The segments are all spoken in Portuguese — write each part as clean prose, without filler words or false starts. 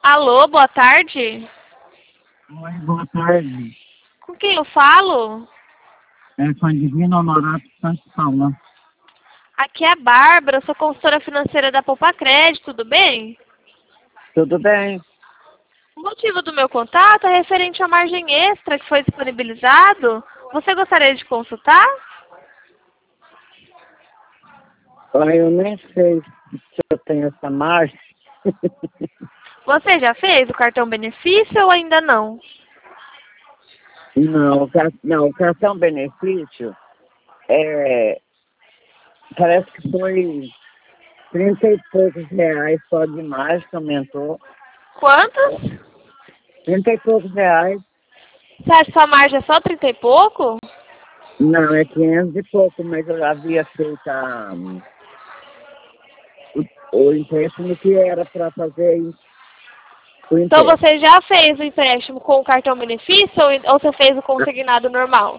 Alô, boa tarde. Oi, boa tarde. Com quem eu falo? É com a Divina Honorato Santos Paula. Aqui é a Bárbara, eu sou consultora financeira da Poupa Crédito, tudo bem? Tudo bem? O motivo do meu contato é referente à margem extra que foi disponibilizado. Você gostaria de consultar? Eu nem sei se eu tenho essa margem. Você já fez o cartão benefício ou ainda não? Não, o cartão benefício parece que foi 30 e poucos reais só de margem que aumentou. Quantos? 30 e poucos reais. Você acha que sua margem é só 30 e pouco? Não, é 500 e pouco, mas eu havia feito o empréstimo que era para fazer o Então empréstimo. você já fez o empréstimo com o cartão benefício ou você fez o consignado normal?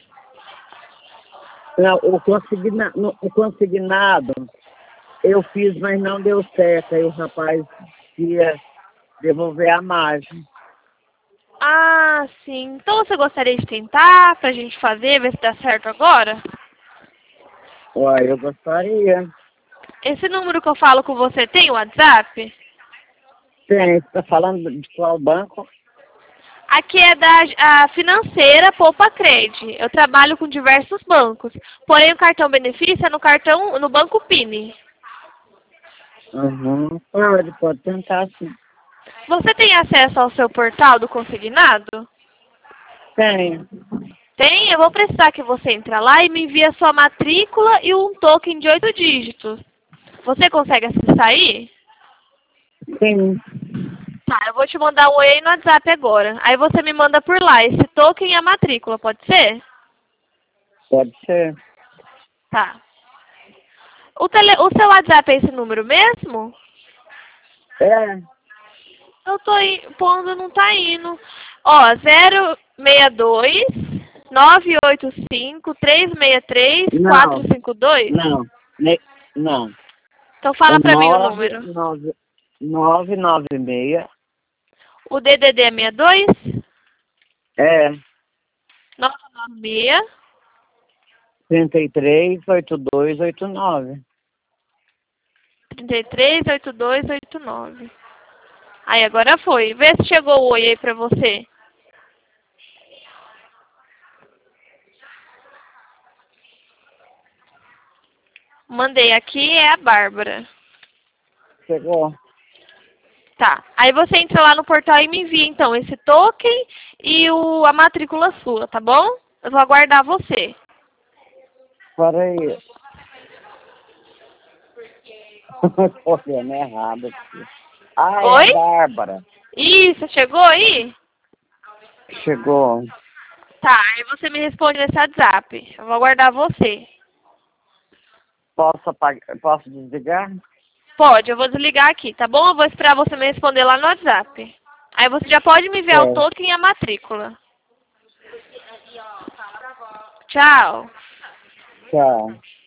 Não, o consignado eu fiz, mas não deu certo. Aí o rapaz ia devolver a margem. Ah, sim. Então você gostaria de tentar pra gente fazer, ver se dá certo agora? Uai, eu gostaria. Esse número que eu falo com você tem o WhatsApp? Tem, você está falando de qual banco? Aqui é a financeira Poupa Cred. Eu trabalho com diversos bancos. Porém, o cartão benefício é no Banco Pini. Uhum. Pode tentar sim. Você tem acesso ao seu portal do consignado? Tem. Tem? Eu vou precisar que você entre lá e me envie a sua matrícula e um token de 8 dígitos. Você consegue acessar aí? Sim. Tá, eu vou te mandar um oi aí no WhatsApp agora. Aí você me manda por lá esse token e a matrícula, pode ser? Pode ser. Tá. O seu WhatsApp é esse número mesmo? É. Eu tô pondo, não tá indo. Ó, 062 985 363 Não. 452. Não. Não. Então É fala pra mim o número. 996. O DDD é 62 É. 996 338289. 338289. Aí agora foi. Vê se chegou o oi aí pra você. Mandei aqui, é a Bárbara. Chegou. Tá. Aí você entra lá no portal e me envia, então, esse token e a matrícula sua, tá bom? Eu vou aguardar você. Peraí. Tô vendo errado aqui. Ah, é a Oi? Bárbara. Isso, chegou aí? Chegou. Tá, aí você me responde nesse WhatsApp. Eu vou aguardar você. Posso desligar? Pode, eu vou desligar aqui, tá bom? Eu vou esperar você me responder lá no WhatsApp. Aí você já pode me enviar o É. token e a matrícula. Tchau. Tchau.